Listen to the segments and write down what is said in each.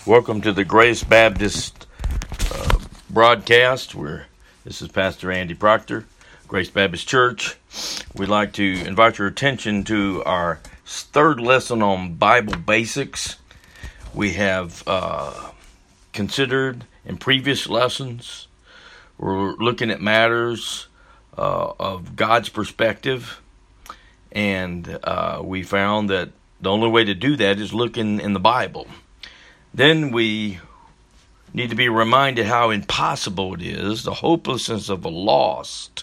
Welcome to the Grace Baptist broadcast. This is Pastor Andy Proctor, Grace Baptist Church. We'd like to invite your attention to our third lesson on Bible basics. We have considered in previous lessons, we're looking at matters of God's perspective, and we found that the only way to do that is looking in the Bible. Then we need to be reminded how impossible it is, the hopelessness of the lost,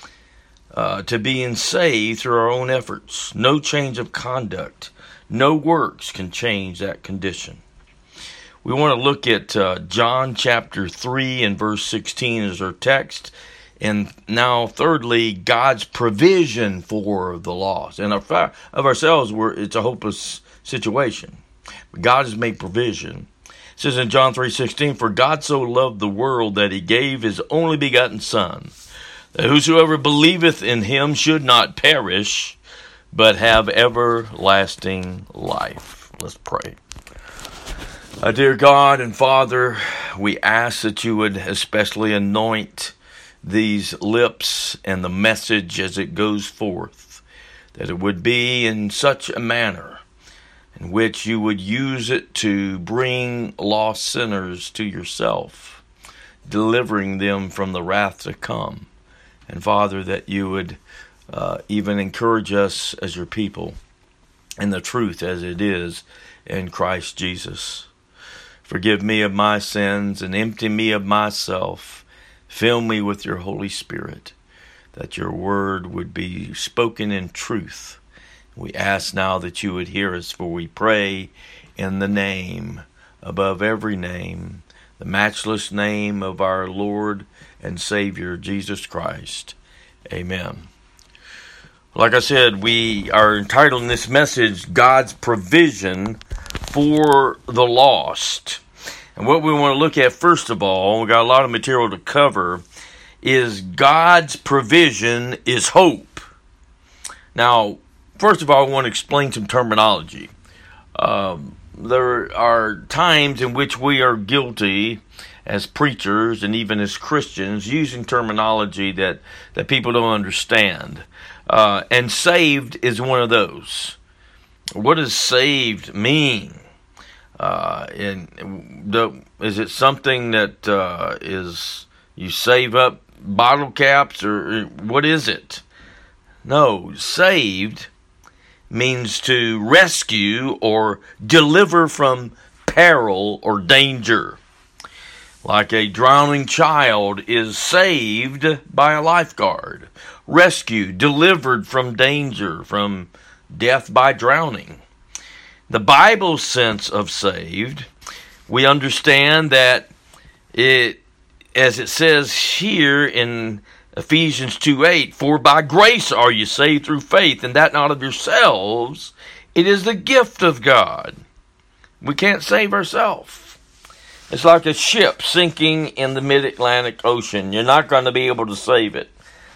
to being saved through our own efforts. No change of conduct, no works can change that condition. We want to look at John chapter 3 and verse 16 as our text. And now, thirdly, God's provision for the lost. And of ourselves, it's a hopeless situation. But God has made provision. It says in John 3:16, "For God so loved the world that he gave his only begotten Son, that whosoever believeth in him should not perish, but have everlasting life." Let's pray. Dear God and Father, we ask that you would especially anoint these lips and the message as it goes forth, that it would be in such a manner in which you would use it to bring lost sinners to yourself, delivering them from the wrath to come. And Father, that you would even encourage us as your people in the truth as it is in Christ Jesus. Forgive me of my sins and empty me of myself. Fill me with your Holy Spirit, that your word would be spoken in truth. We ask now that you would hear us, for we pray in the name above every name, the matchless name of our Lord and Savior, Jesus Christ. Amen. Like I said, we are entitling this message, God's Provision for the Lost. And what we want to look at, first of all, we've got a lot of material to cover, is God's provision is hope. Now, first of all, I want to explain some terminology. There are times in which we are guilty as preachers and even as Christians using terminology that people don't understand. And saved is one of those. What does saved mean? Is it something that is you save up bottle caps, or what is it? No, saved means to rescue or deliver from peril or danger. Like a drowning child is saved by a lifeguard, rescued, delivered from danger, from death by drowning. The Bible sense of saved, we understand that it, as it says here in Ephesians 2:8, "For by grace are you saved through faith, and that not of yourselves. It is the gift of God." We can't save ourselves. It's like a ship sinking in the mid-Atlantic Ocean. You're not going to be able to save it.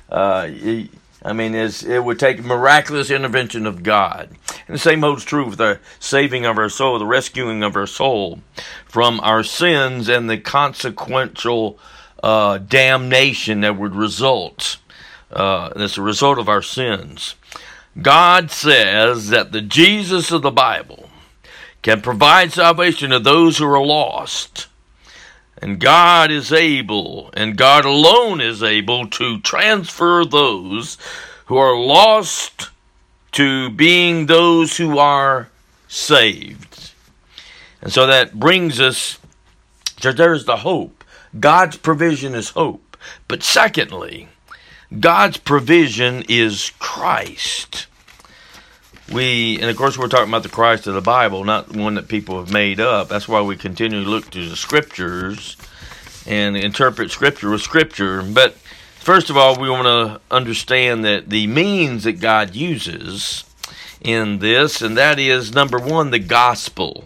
It would take a miraculous intervention of God. And the same holds true with the saving of our soul, the rescuing of our soul from our sins and the consequential damnation that would result. That's a result of our sins. God says that the Jesus of the Bible can provide salvation to those who are lost. And God is able, and God alone is able to transfer those who are lost to being those who are saved. And so that brings us to, there's the hope. God's provision is hope. But secondly, God's provision is Christ. And of course we're talking about the Christ of the Bible, not one that people have made up. That's why we continue to look to the Scriptures and interpret Scripture with Scripture. But first of all, we want to understand that the means that God uses in this, and that is, number one, the gospel.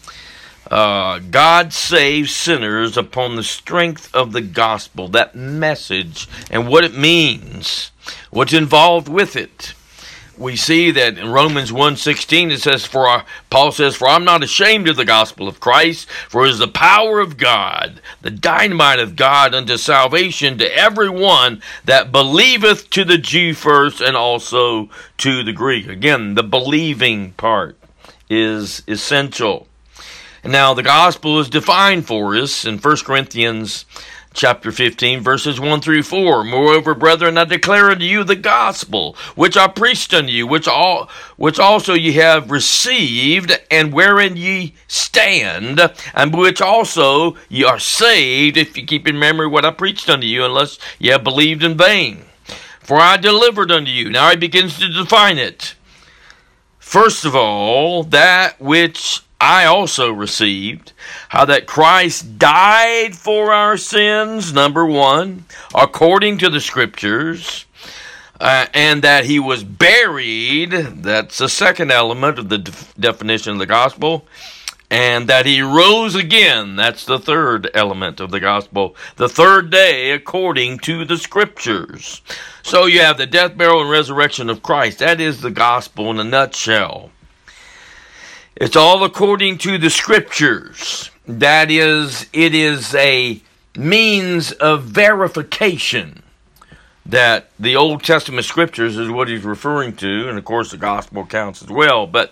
God saves sinners upon the strength of the gospel, that message, and what it means, what's involved with it. we see that in Romans 1:16 it says, Paul says, "For I'm not ashamed of the gospel of Christ, for it is the power of God, the dynamite of God unto salvation to everyone that believeth, to the Jew first, and also to the Greek." Again, the believing part is essential. And now the gospel is defined for us in 1 Corinthians chapter 15, verses 1 through 4. "Moreover, brethren, I declare unto you the gospel, which I preached unto you, which also ye have received, and wherein ye stand, and which also ye are saved, if ye keep in memory what I preached unto you, unless ye have believed in vain. For I delivered unto you." Now he begins to define it. "First of all, that which I also received, how that Christ died for our sins," number one, "according to the Scriptures, and that he was buried," that's the second element of the definition of the gospel, "and that he rose again," that's the third element of the gospel, "the third day according to the Scriptures." So you have the death, burial, and resurrection of Christ. That is the gospel in a nutshell. It's all according to the Scriptures. That is, it is a means of verification that the Old Testament Scriptures is what he's referring to, and of course the gospel accounts as well. But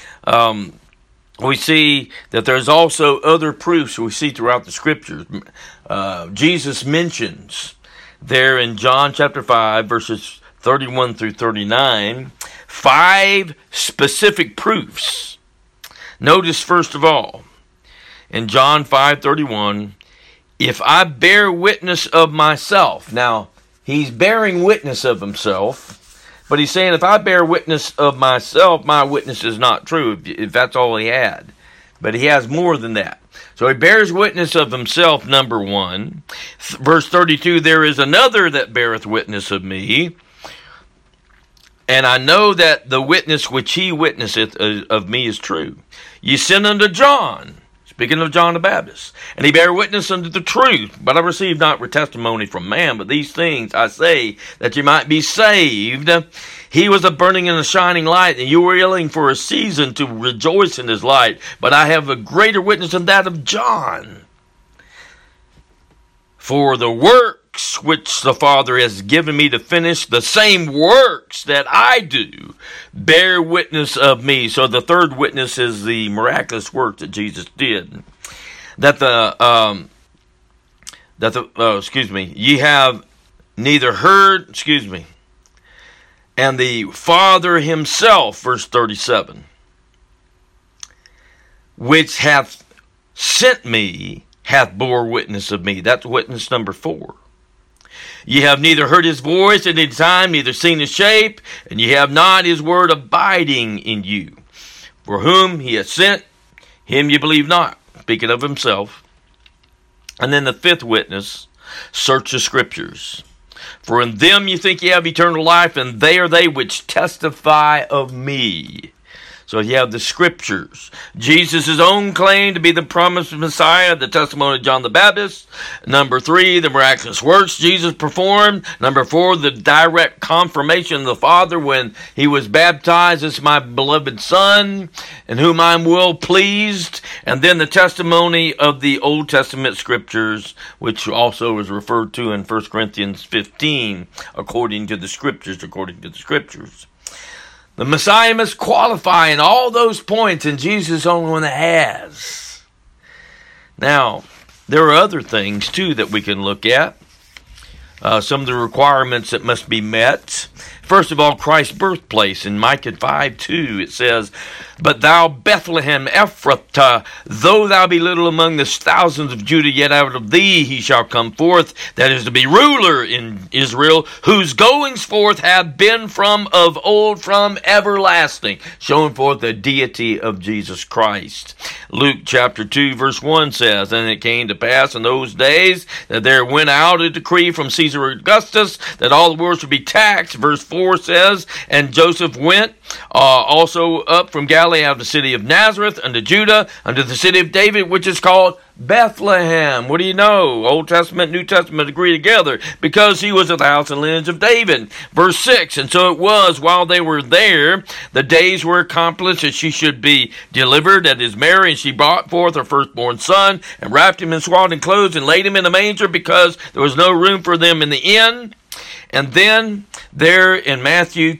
we see that there's also other proofs we see throughout the Scriptures. Jesus mentions there in John chapter 5, verses 31 through 39, 5 specific proofs. Notice, first of all, in John 5:31, "If I bear witness of myself." Now, he's bearing witness of himself, but he's saying, if I bear witness of myself, my witness is not true, if that's all he had. But he has more than that. So he bears witness of himself, number one. Verse 32, "There is another that beareth witness of me, and I know that the witness which he witnesseth of me is true. Ye sent unto John," speaking of John the Baptist, "and he bare witness unto the truth, but I received not testimony from man, but these things I say, that ye might be saved. He was a burning and a shining light, and you were willing for a season to rejoice in his light, but I have a greater witness than that of John. For the works which the Father has given me to finish, the same works that I do, bear witness of me." So the third witness is the miraculous work that Jesus did. "Ye have neither heard," and the Father himself, verse 37, "which hath sent me, hath bore witness of me." That's witness number 4. "Ye have neither heard his voice at any time, neither seen his shape, and ye have not his word abiding in you. For whom he hath sent, him ye believe not," speaking of himself. And then the fifth witness, "Search the Scriptures, for in them you think ye have eternal life, and they are they which testify of me." So you have the Scriptures. Jesus' own claim to be the promised Messiah, the testimony of John the Baptist. Number 3, the miraculous works Jesus performed. Number 4, the direct confirmation of the Father when he was baptized, "This is my beloved Son, in whom I am well pleased." And then the testimony of the Old Testament Scriptures, which also is referred to in 1 Corinthians 15, according to the Scriptures, The Messiah must qualify in all those points, and Jesus the only one that has. Now, there are other things, too, that we can look at. Some of the requirements that must be met. First of all, Christ's birthplace. In Micah 5:2, it says, "But thou, Bethlehem Ephrathah, though thou be little among the thousands of Judah, yet out of thee he shall come forth, that is to be ruler in Israel, whose goings forth have been from of old, from everlasting," showing forth the deity of Jesus Christ. Luke chapter 2, verse 1 says, "And it came to pass in those days that there went out a decree from Caesar Augustus that all the world should be taxed." Verse 4 says, "And Joseph went also up from Galilee out of the city of Nazareth unto Judah, unto the city of David, which is called Bethlehem. What do you know? Old Testament, New Testament agree together, because he was of the house and lineage of David. Verse 6, and so it was, while they were there, the days were accomplished that she should be delivered, that is Mary, and she brought forth her firstborn son, and wrapped him in swaddling clothes, and laid him in a manger, because there was no room for them in the inn. And then there in Matthew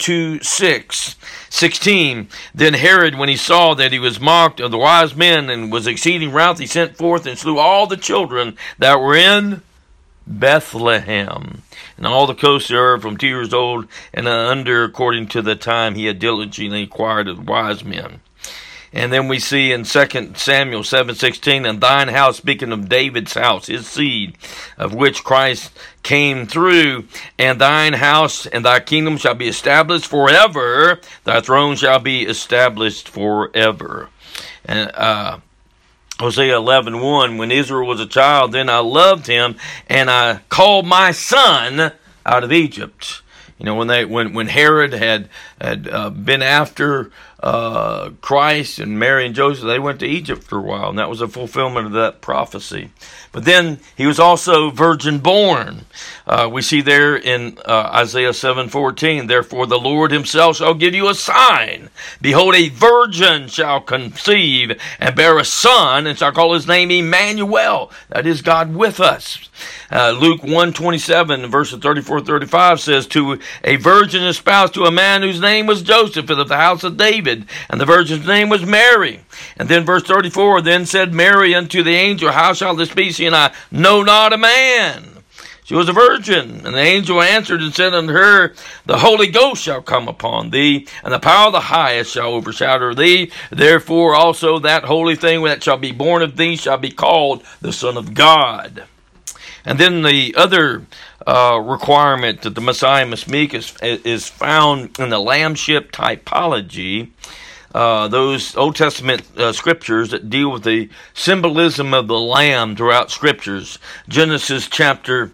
2:16, then Herod, when he saw that he was mocked of the wise men and was exceeding wroth, he sent forth and slew all the children that were in Bethlehem, and all the coasts thereof from 2 years old and under, according to the time he had diligently acquired of the wise men. And then we see in 2 Samuel 7:16, and thine house, speaking of David's house, his seed, of which Christ came through, and thine house and thy kingdom shall be established forever, thy throne shall be established forever. And Hosea 11:1, when Israel was a child, then I loved him, and I called my son out of Egypt. You know, when Herod had been after Christ and Mary and Joseph, they went to Egypt for a while, and that was a fulfillment of that prophecy. But then he was also virgin born. We see there in Isaiah 7:14, therefore the Lord himself shall give you a sign. Behold, a virgin shall conceive and bear a son, and shall call his name Emmanuel. That is God with us. Luke 1:27, verses 34-35 says, to a virgin espoused to a man whose name was Joseph of the house of David, and the virgin's name was Mary. And then verse 34, then said Mary unto the angel, how shall this be, seeing I know not a man? She was a virgin. And the angel answered and said unto her, the Holy Ghost shall come upon thee, and the power of the highest shall overshadow thee. Therefore also that holy thing that shall be born of thee shall be called the Son of God. And then the other requirement that the Messiah must meet is found in the lambship typology. Those Old Testament scriptures that deal with the symbolism of the lamb throughout scriptures. Genesis chapter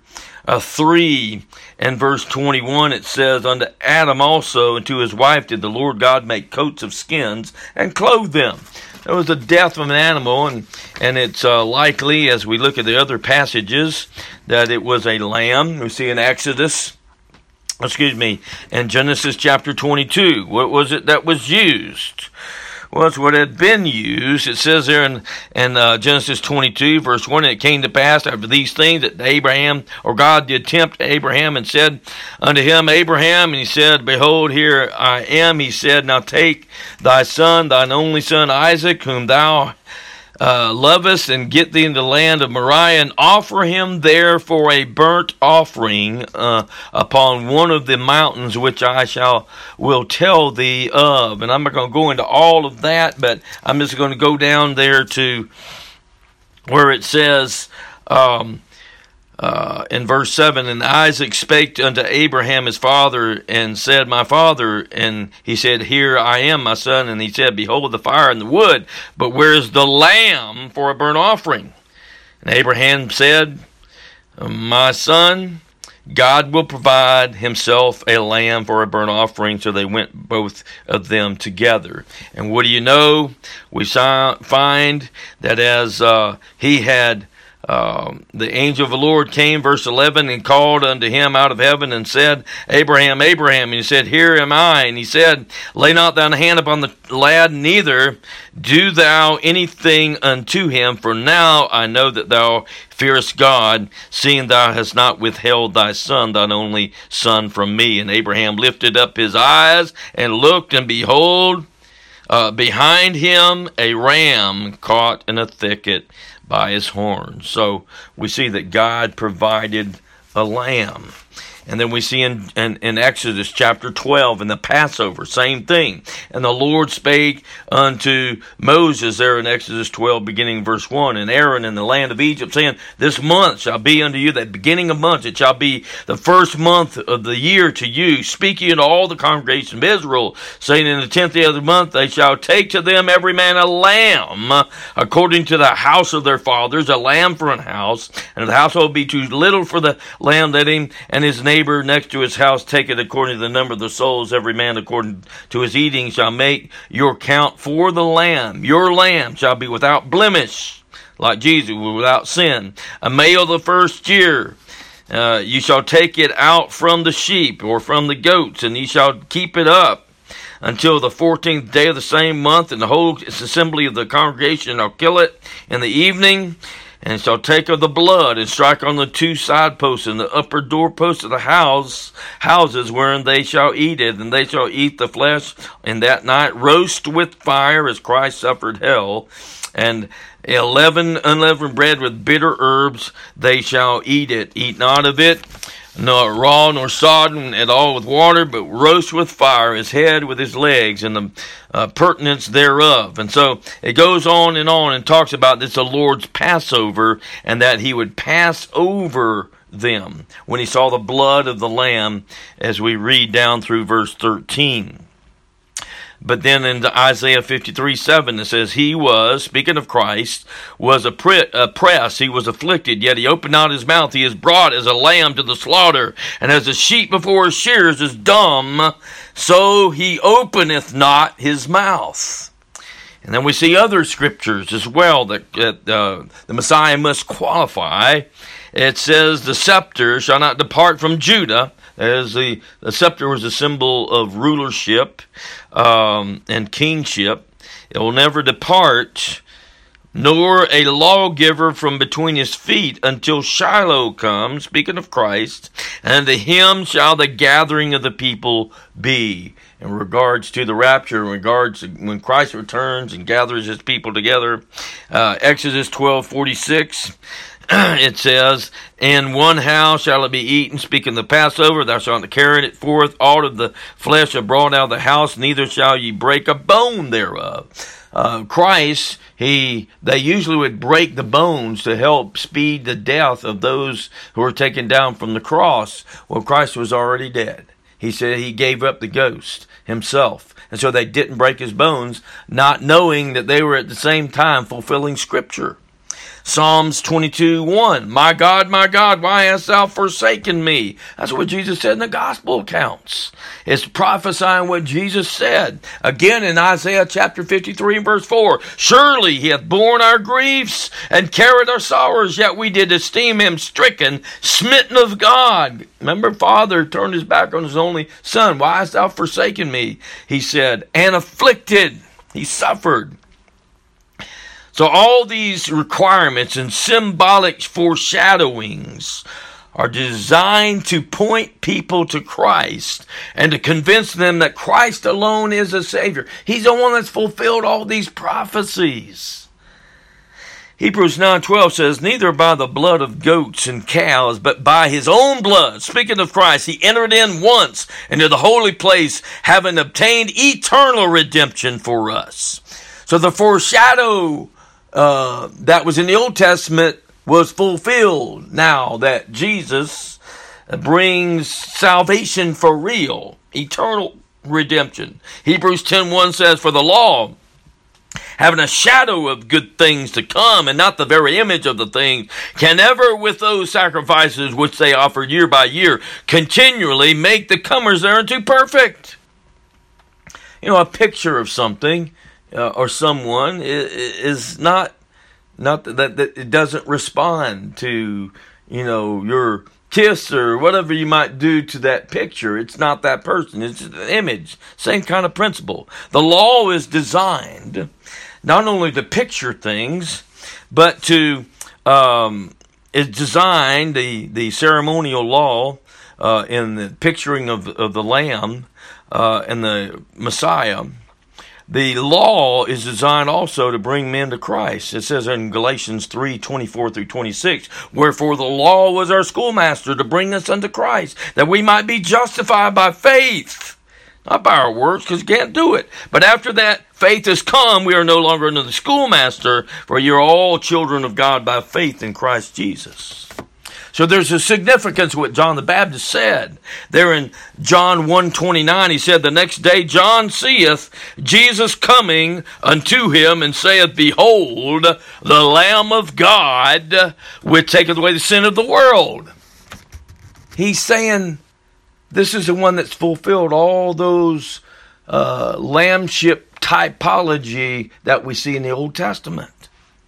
3 and verse 21, it says, unto Adam also and to his wife did the Lord God make coats of skins and clothe them. There was the death of an animal, and it's likely, as we look at the other passages, that it was a lamb. We see in in Genesis chapter 22. What was it that was used? Well, it's what had been used. It says there in Genesis 22, verse 1, and it came to pass after these things that Abraham, or God did tempt Abraham and said unto him, Abraham, and he said, behold, here I am. He said, now take thy son, thine only son Isaac, whom thou lovest, and get thee into the land of Moriah, and offer him there for a burnt offering upon one of the mountains which I will tell thee of. And I'm not going to go into all of that, but I'm just going to go down there to where it says in verse 7, and Isaac spake unto Abraham his father, and said, my father. And he said, here I am, my son. And he said, behold the fire and the wood, but where is the lamb for a burnt offering? And Abraham said, my son, God will provide himself a lamb for a burnt offering. So they went both of them together. And what do you know? We find that as he had the angel of the Lord came, verse 11, and called unto him out of heaven and said, Abraham, Abraham. And he said, here am I. And he said, lay not thine hand upon the lad, neither do thou anything unto him. For now I know that thou fearest God, seeing thou hast not withheld thy son, thine only son, from me. And Abraham lifted up his eyes and looked, and behold, behind him a ram caught in a thicket by his horns. So we see that God provided a lamb. And then we see in Exodus chapter 12 in the Passover, same thing. And the Lord spake unto Moses there in Exodus 12, beginning verse 1, and Aaron in the land of Egypt, saying, this month shall be unto you the beginning of months. It shall be the first month of the year to you. Speak ye unto all the congregation of Israel, saying, in the 10th day of the month they shall take to them every man a lamb, according to the house of their fathers, a lamb for an house. And if the household be too little for the lamb, let him and his neighbor next to his house take it according to the number of the souls. Every man according to his eating shall make your count for the lamb. Your lamb shall be without blemish. like Jesus, without sin. A male the first year. You shall take it out from the sheep or from the goats, and ye shall keep it up until the 14th day of the same month, and the whole assembly of the congregation shall kill it in the evening, and shall take of the blood and strike on the two side posts and the upper doorposts of the houses wherein they shall eat it, and they shall eat the flesh in that night, roast with fire, as Christ suffered hell, and 11 unleavened bread with bitter herbs they shall eat it. Eat not of it, nor raw nor sodden at all with water, but roast with fire his head with his legs and the pertinence thereof. And so it goes on and talks about this, the Lord's Passover, and that he would pass over them when he saw the blood of the Lamb, as we read down through verse 13. But then in Isaiah 53:7, it says, he was, speaking of Christ, was oppressed, he was afflicted, yet he opened not his mouth. He is brought as a lamb to the slaughter, and as a sheep before his shearers is dumb, so he openeth not his mouth. And then we see other scriptures as well that the Messiah must qualify. It says, the scepter shall not depart from Judah, as the scepter was a symbol of rulership and kingship. It will never depart, nor a lawgiver from between his feet until Shiloh comes, speaking of Christ, and to him shall the gathering of the people be. In regards to the rapture, in regards to when Christ returns and gathers his people together, Exodus 12:46, it says, in one house shall it be eaten, speaking the Passover, thou shalt not carry it forth, all of the flesh are brought out of the house, neither shall ye break a bone thereof. Christ, they usually would break the bones to help speed the death of those who were taken down from the cross. Well, Christ was already dead. He said he gave up the ghost himself. And so they didn't break his bones, not knowing that they were at the same time fulfilling Scripture. Psalms 22:1, my God, why hast thou forsaken me? That's what Jesus said in the gospel accounts. It's prophesying what Jesus said. Again in Isaiah chapter 53 and verse 4, surely he hath borne our griefs and carried our sorrows, yet we did esteem him stricken, smitten of God. Remember, Father turned his back on his only son. Why hast thou forsaken me? He said, and afflicted. He suffered. So all these requirements and symbolic foreshadowings are designed to point people to Christ and to convince them that Christ alone is a Savior. He's the one that's fulfilled all these prophecies. Hebrews 9:12 says, neither by the blood of goats and cows, but by his own blood, speaking of Christ, he entered in once into the holy place, having obtained eternal redemption for us. So the foreshadow that was in the Old Testament was fulfilled now that Jesus brings salvation for real, eternal redemption. Hebrews 10:1 says, for the law, having a shadow of good things to come, and not the very image of the things, can never with those sacrifices which they offered year by year continually make the comers thereunto perfect. You know, a picture of something or someone is not that it doesn't respond to, your kiss or whatever you might do to that picture. It's not that person. It's an image. Same kind of principle. The law is designed not only to picture things, but to it's designed, the ceremonial law in the picturing of the Lamb and the Messiah. The law is designed also to bring men to Christ. It says in Galatians 3:24 through 26, wherefore the law was our schoolmaster to bring us unto Christ, that we might be justified by faith. Not by our works, because you can't do it. But after that faith has come, we are no longer under the schoolmaster, for you are all children of God by faith in Christ Jesus. So there's a significance to what John the Baptist said. There in John 1:29, he said, the next day John seeth Jesus coming unto him, and saith, behold, the Lamb of God, which taketh away the sin of the world. He's saying, this is the one that's fulfilled all those lambship typology that we see in the Old Testament.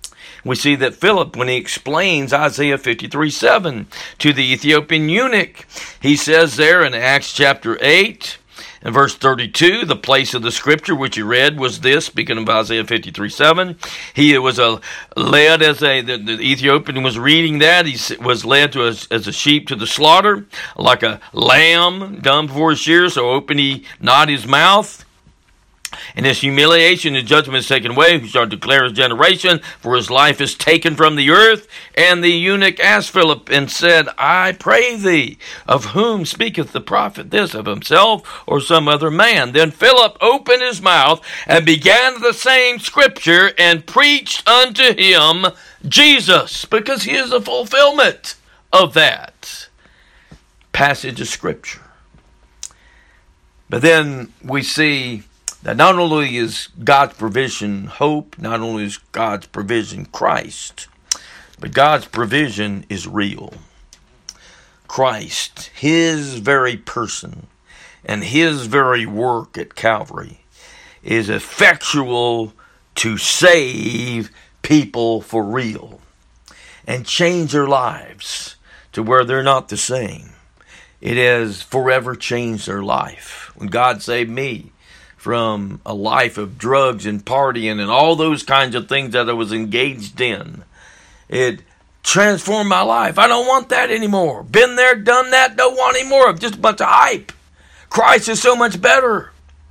We see that Philip, when he explains Isaiah 53:7 to the Ethiopian eunuch, he says there in Acts chapter 8, in verse 32, the place of the scripture which he read was this, speaking of Isaiah 53:7. He was led the Ethiopian was reading that. He was led as a sheep to the slaughter, like a lamb dumb before his shears, so open he not his mouth. In his humiliation, his judgment is taken away, who shall declare his generation, for his life is taken from the earth. And the eunuch asked Philip and said, I pray thee, of whom speaketh the prophet this, of himself or some other man? Then Philip opened his mouth and began the same scripture and preached unto him Jesus, because he is the fulfillment of that passage of scripture. But then we see that not only is God's provision hope, not only is God's provision Christ, but God's provision is real. Christ, his very person, and his very work at Calvary is effectual to save people for real and change their lives to where they're not the same. It has forever changed their life. When God saved me from a life of drugs and partying and all those kinds of things that I was engaged in, it transformed my life. I don't want that anymore. Been there, done that, don't want any more of just a bunch of hype. Christ is so much better.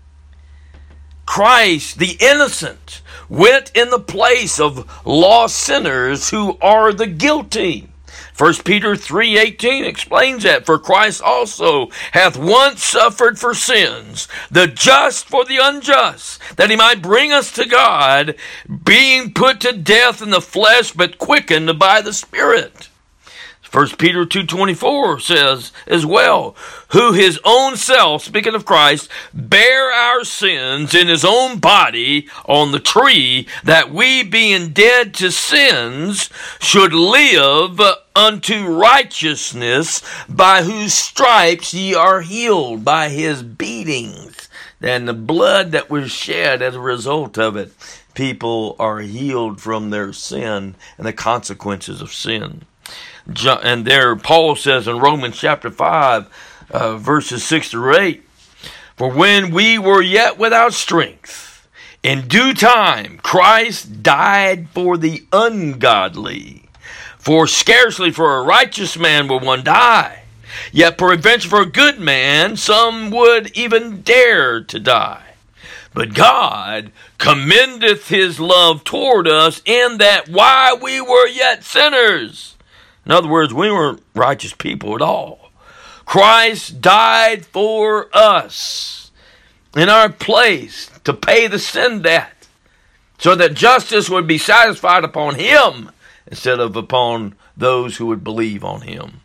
Christ, the innocent, went in the place of lost sinners who are the guilty. 1 Peter 3:18 explains that. For Christ also hath once suffered for sins, the just for the unjust, that he might bring us to God, being put to death in the flesh, but quickened by the Spirit. 1 Peter 2:24 says as well, who his own self, speaking of Christ, bare our sins in his own body on the tree, that we being dead to sins should live unto righteousness, by whose stripes ye are healed, by his beatings and the blood that was shed as a result of it. People are healed from their sin and the consequences of sin. And there Paul says in Romans chapter 5, verses 6 through 8, for when we were yet without strength, in due time Christ died for the ungodly. For scarcely for a righteous man will one die, yet peradventure for a good man some would even dare to die. But God commendeth his love toward us, in that while we were yet sinners, in other words, we weren't righteous people at all, Christ died for us in our place to pay the sin debt, so that justice would be satisfied upon him instead of upon those who would believe on him.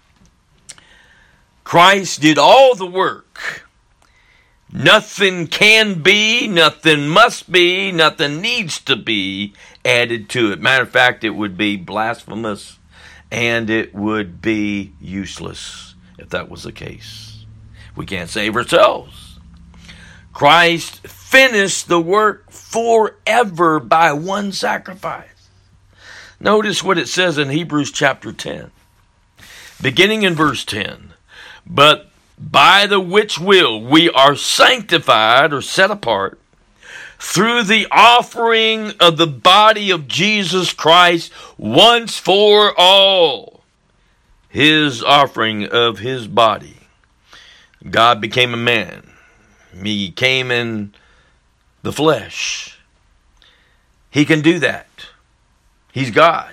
Christ did all the work. Nothing can be, nothing must be, nothing needs to be added to it. Matter of fact, it would be blasphemous and it would be useless if that was the case. We can't save ourselves. Christ finished the work forever by one sacrifice. Notice what it says in Hebrews chapter 10, beginning in verse 10. But by the which will we are sanctified or set apart through the offering of the body of Jesus Christ once for all. His offering of his body. God became a man. He came in the flesh. He can do that. He's God.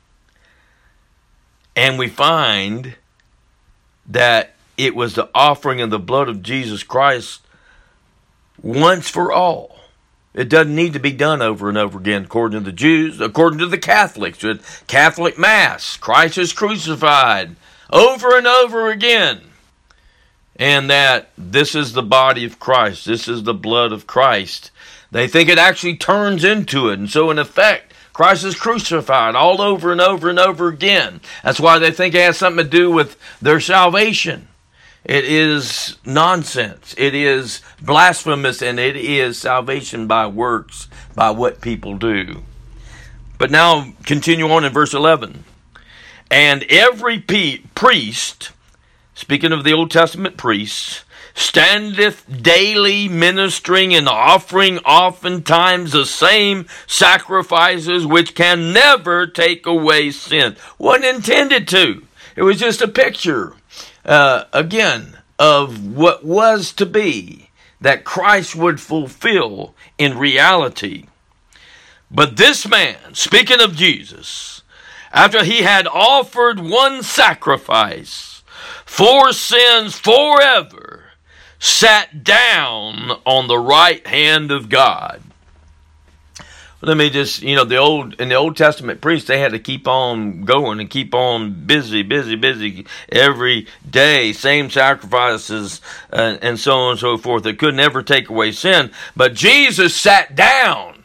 And we find that it was the offering of the blood of Jesus Christ once for all. It doesn't need to be done over and over again, according to the Jews, according to the Catholics, with Catholic Mass. Christ is crucified over and over again. And that this is the body of Christ. This is the blood of Christ. They think it actually turns into it. And so in effect, Christ is crucified all over and over and over again. That's why they think it has something to do with their salvation. It is nonsense. It is blasphemous, and it is salvation by works, by what people do. But now continue on in verse 11. And every priest, speaking of the Old Testament priests, standeth daily ministering and offering oftentimes the same sacrifices which can never take away sin. Wasn't intended to. It was just a picture, again, of what was to be, that Christ would fulfill in reality. But this man, speaking of Jesus, after he had offered one sacrifice for sins forever, sat down on the right hand of God. Let me just, in the Old Testament priests, they had to keep on going and keep on busy every day, same sacrifices and so on and so forth. That could never take away sin. But Jesus sat down.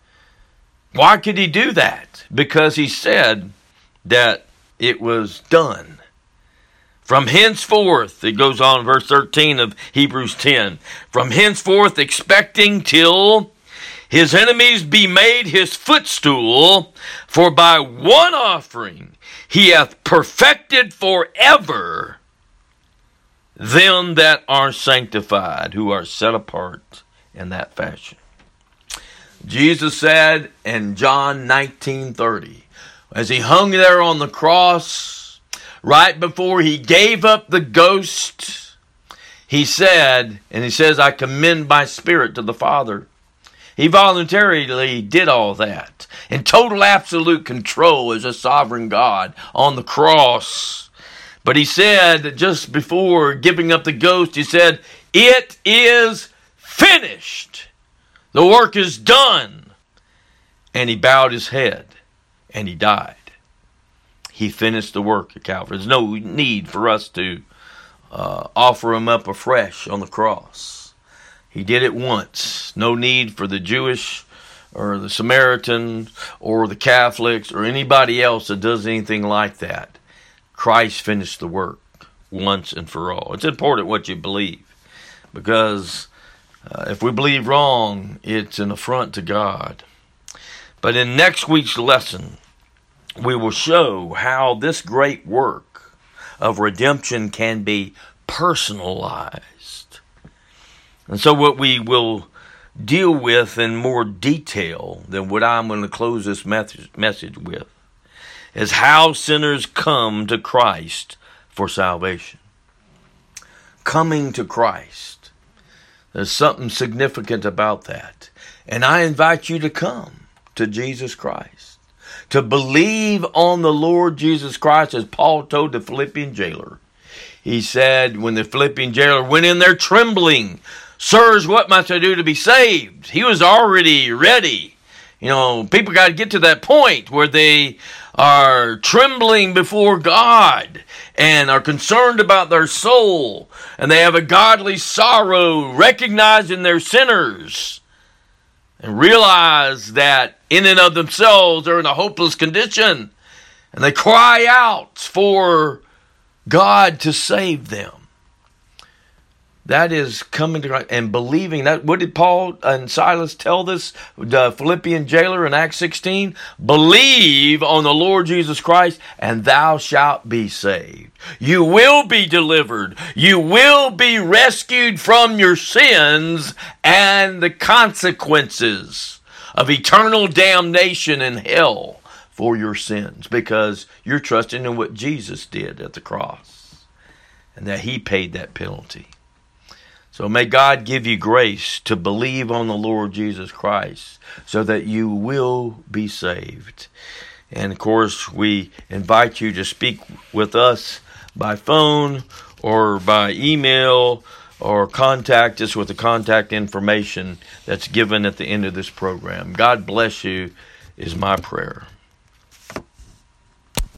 Why could he do that? Because he said that it was done. From henceforth, it goes on, verse 13 of Hebrews 10, from henceforth expecting till his enemies be made his footstool, for by one offering he hath perfected forever them that are sanctified, who are set apart in that fashion. Jesus said in John 19:30, as he hung there on the cross, right before he gave up the ghost, he said, and he says, I commend my spirit to the Father. He voluntarily did all that in total absolute control as a sovereign God on the cross. But he said, just before giving up the ghost, he said, it is finished. The work is done. And he bowed his head and he died. He finished the work at Calvary. There's no need for us to offer him up afresh on the cross. He did it once. No need for the Jewish or the Samaritan or the Catholics or anybody else that does anything like that. Christ finished the work once and for all. It's important what you believe, because if we believe wrong, it's an affront to God. But in next week's lesson, we will show how this great work of redemption can be personalized. And so what we will deal with in more detail than what I'm going to close this message with is how sinners come to Christ for salvation. Coming to Christ. There's something significant about that. And I invite you to come to Jesus Christ. To believe on the Lord Jesus Christ, as Paul told the Philippian jailer. He said, when the Philippian jailer went in there trembling, sirs, what must I do to be saved? He was already ready. People got to get to that point where they are trembling before God and are concerned about their soul. And they have a godly sorrow, recognizing their sinners. And realize that in and of themselves they're in a hopeless condition. And they cry out for God to save them. That is coming to Christ and believing that. What did Paul and Silas tell this the Philippian jailer in Acts 16? Believe on the Lord Jesus Christ and thou shalt be saved. You will be delivered. You will be rescued from your sins and the consequences of eternal damnation in hell for your sins, because you're trusting in what Jesus did at the cross and that he paid that penalty. So may God give you grace to believe on the Lord Jesus Christ so that you will be saved. And of course, we invite you to speak with us by phone or by email, or contact us with the contact information that's given at the end of this program. God bless you is my prayer.